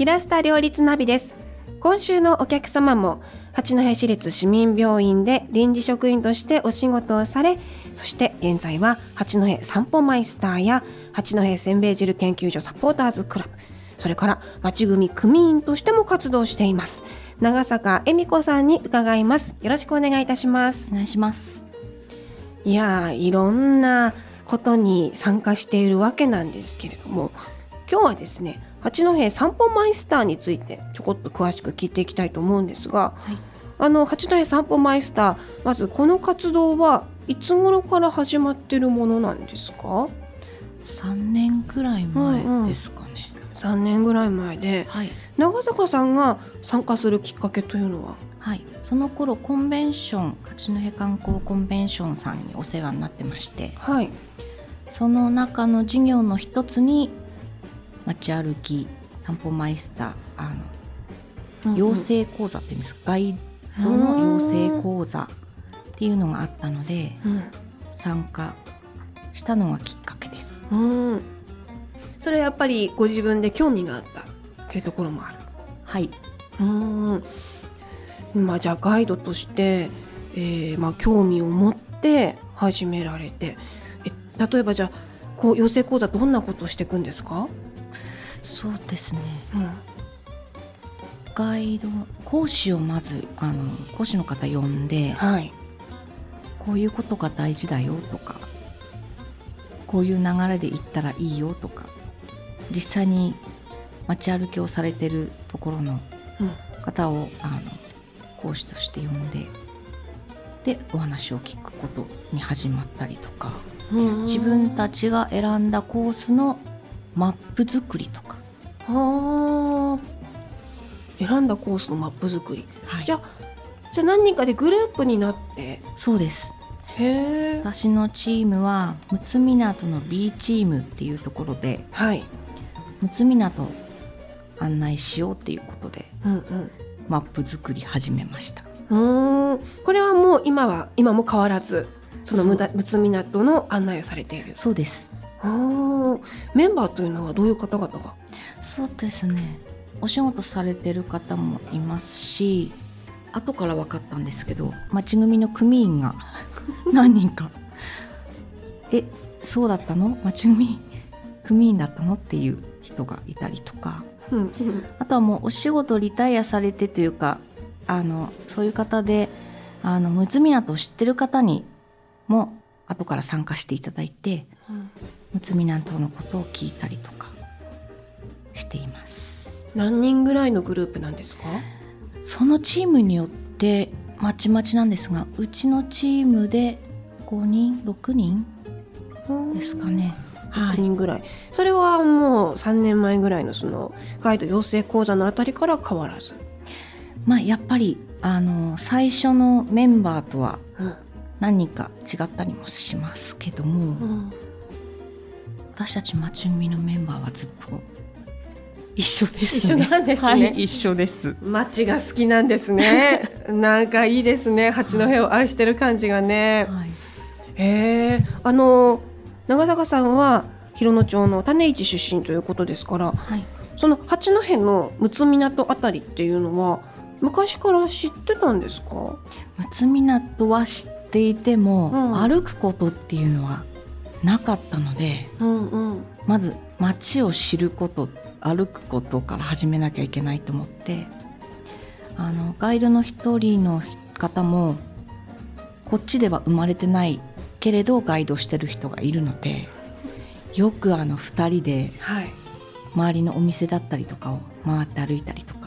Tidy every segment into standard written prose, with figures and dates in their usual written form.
ラスタ両立ナビです。今週のお客様も八戸市立市民病院で臨時職員としてお仕事をされ、そして現在は八戸散歩マイスターや八戸せんべい汁研究所サポーターズクラブ、それから町組組員としても活動しています長坂恵美子さんに伺います。よろしくお願いいたします。 お願いします。 いや、いろんなことに参加しているわけなんですけれども、今日はですね、八戸散歩マイスターについてちょこっと詳しく聞いていきたいと思うんですが、八戸散歩マイスター、まずこの活動はいつ頃から始まっているものなんですか 3年くらい前ですかね。 3年ぐらい前で、長坂さんが参加するきっかけというのは？ その頃コンベンション、八戸観光コンベンションさんにお世話になってまして、その中の授業の一つに街歩き散歩マイスター養成講座っていうんですか、ガイドの養成講座っていうのがあったので、参加したのがきっかけです。 それはやっぱりご自分で興味があったというところもある？じゃあガイドとして、興味を持って始められて、例えばじゃあこう養成講座どんなことをしていくんですか？ そうですね、ガイド講師をまず講師の方呼んで、こういうことが大事だよとか、こういう流れで行ったらいいよとか、実際に街歩きをされてるところの方を、講師として呼んで、でお話を聞くことに始まったりとか、自分たちが選んだコースのマップ作りとか。 選んだコースのマップ作り、じゃあ何人かでグループになって？ そうです。私のチームは陸奥港の B チームっていうところで、陸奥港を案内しようっていうことで、マップ作り始めました。 これはもう今も変わらずその陸奥港の案内をされている？ そうです。 メンバーというのはどういう方々が？ そうですね、お仕事されてる方もいますし、後から分かったんですけど、町組の組員が何人かそうだったの、町組員だったのっていう人がいたりとか、あとはもうお仕事リタイアされてというか、そういう方で陸奥港を知ってる方にも後から参加していただいて、陸奥港のことを聞いたりとかしています。 何人ぐらいのグループなんですか？ そのチームによってまちまちなんですが、うちのチームで5人6人ですかね。 6人ぐらい。それはもう3年前ぐらいのそのガイド養成講座のあたりから変わらず？ やっぱり最初のメンバーとは何人か違ったりもしますけども、私たち町組のメンバーはずっと一緒ですね。 一緒なんですね。 一緒です。 町が好きなんですね。なんかいいですね、八戸を愛してる感じがね。長坂さんは広野町の種市出身ということですから、その八戸の陸奥港あたりっていうのは昔から知ってたんですか？ 陸奥港は知っていても、歩くことっていうのはなかったので、まず街を知ること、歩くことから始めなきゃいけないと思って、ガイドの一人の方もこっちでは生まれてないけれどガイドしてる人がいるので、よく2人で周りのお店だったりとかを回って歩いたりとか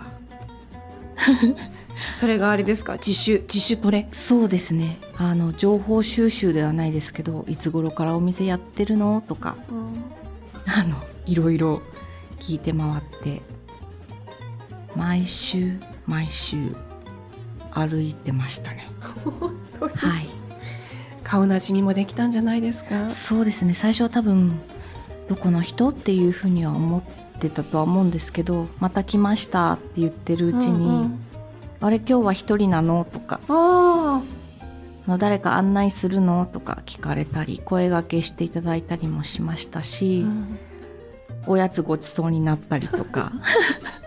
それがあれですか、自主トレ？ そうですね、情報収集ではないですけど、いつ頃からお店やってるのとか、いろいろ聞いて回って毎週歩いてましたね。 顔なじみもできたんじゃないですか？ そうですね、最初は多分どこの人っていうふうには思ってたとは思うんですけど、また来ましたって言ってるうちに、あれ今日は一人なのとか、誰か案内するのとか聞かれたり、声掛けしていただいたりもしましたし、おやつごちそうになったりとか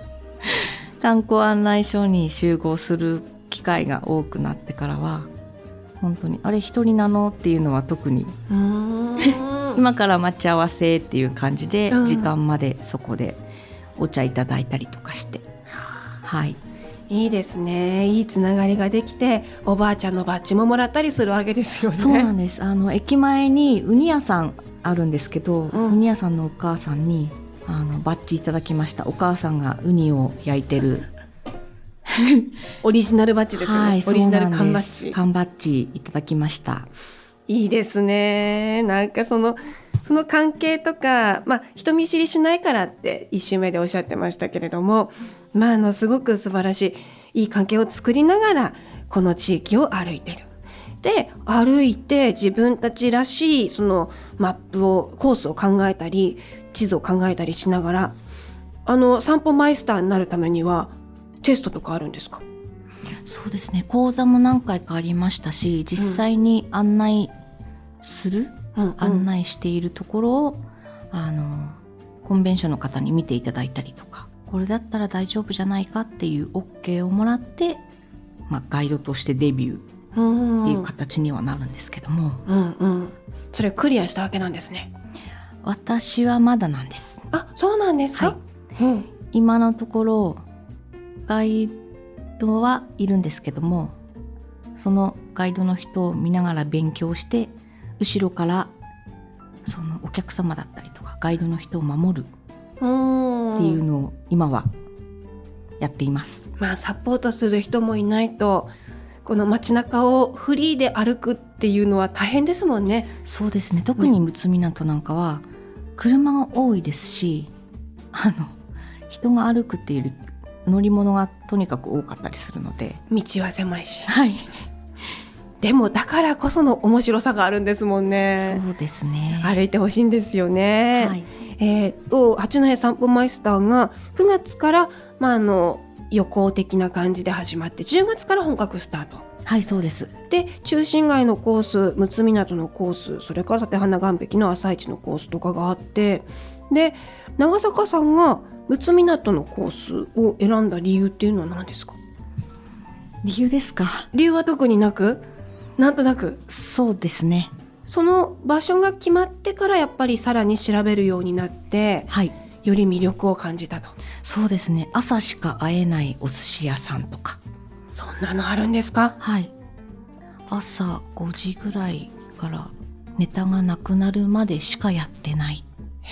観光案内所に集合する機会が多くなってからは本当にあれ一人なのっていうのは特に今から待ち合わせっていう感じで時間までそこでお茶いただいたりとかして、はい、 いいですね。いいつながりができておばあちゃんのバッジももらったりするわけですよね。 そうなんです。駅前にウニ屋さんあるんですけど、ウニ屋さんのお母さんにバッジいただきました。お母さんがウニを焼いてるオリジナルバッジですよね、 はい、 オリジナル缶バッジ。 缶バッジいただきました。 いいですね。なんかその関係とか、人見知りしないからって一周目でおっしゃってましたけれども、すごく素晴らしいいい関係を作りながらこの地域を歩いてる。で歩いて自分たちらしいそのマップをコースを考えたり地図を考えたりしながら散歩マイスターになるためにはテストとかあるんですか？ そうですね、講座も何回かありましたし、実際に案内する、案内しているところをコンベンションの方に見ていただいたりとか、これだったら大丈夫じゃないかっていう OK をもらって、ガイドとしてデビューっていう形にはなるんですけども、 それクリアしたわけなんですね。 私はまだなんです。 あ、そうなんですか？ はい、今のところガイドはいるんですけども、そのガイドの人を見ながら勉強して、後ろからそのお客様だったりとかガイドの人を守るっていうのを今はやっています。 サポートする人もいないとこの街中をフリーで歩くっていうのは大変ですもんね。 そうですね、特に陸奥港なんかは車が多いですし、人が歩くっていう乗り物がとにかく多かったりするので、 道は狭いし、 はい、 でもだからこその面白さがあるんですもんね。 そうですね、 歩いてほしいんですよね。はい、八戸散歩マイスターが9月から、予行的な感じで始まって10月から本格スタート。 はい、そうです。 で中心街のコース、陸奥港のコース、それから立花岸壁の朝市のコースとかがあって、で長坂さんが陸奥港のコースを選んだ理由っていうのは何ですか？ 理由ですか？ 理由は特になく、なんとなく。 そうですね、 その場所が決まってからやっぱりさらに調べるようになって、 はい、 より魅力を感じたと。 そうですね、朝しか会えないお寿司屋さんとか。 そんなのあるんですか？ はい、朝5時ぐらいからネタがなくなるまでしかやってない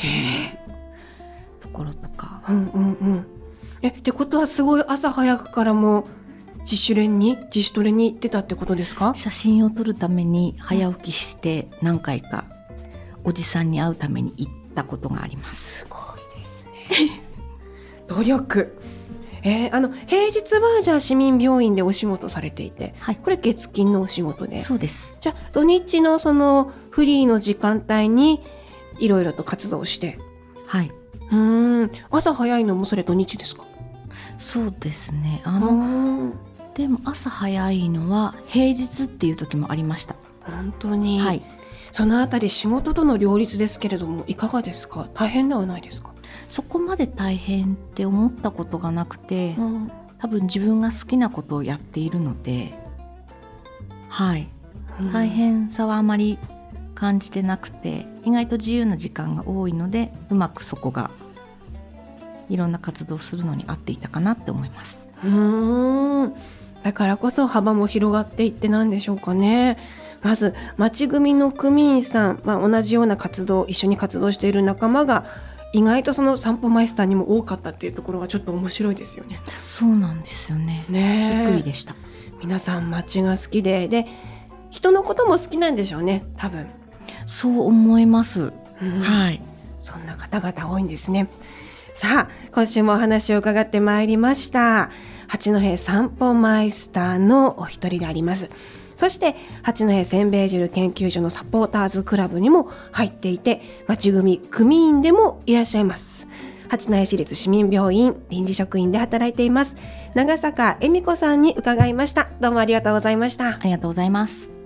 ところとか。ってことはすごい朝早くからも自主トレに行ってたってことですか？ 写真を撮るために早起きして何回かおじさんに会うために行ったことがあります。 すごいですね努力。平日はじゃあ市民病院でお仕事されていて、はい、これ月金のお仕事で。 そうです。 じゃあ土日のそのフリーの時間帯にいろいろと活動して。 はい。 朝早いのもそれ土日ですか？ そうですね、でも朝早いのは平日っていう時もありました。 本当に、 はい、 そのあたり仕事との両立ですけれどもいかがですか？大変ではないですか？ そこまで大変って思ったことがなくて、多分自分が好きなことをやっているので、はい、大変さはあまり感じてなくて、意外と自由な時間が多いので、うまくそこがいろんな活動をするのに合っていたかなって思います。 だからこそ幅も広がっていってなんでしょうかね。まず町組の組員さん、同じような活動、一緒に活動している仲間が意外とその散歩マイスターにも多かったっていうところはちょっと面白いですよね。 そうなんですよね。びっくりでした。 皆さん町が好きで人のことも好きなんでしょうね、多分。 そう思います、はい、 そんな方々多いんですね。さあ今週もお話を伺ってまいりました八戸散歩マイスターのお一人であります。そして八戸せんべい汁研究所のサポーターズクラブにも入っていて、町組組員でもいらっしゃいます。八戸市立市民病院臨時職員で働いています長坂恵美子さんに伺いました。どうもありがとうございました。 ありがとうございます。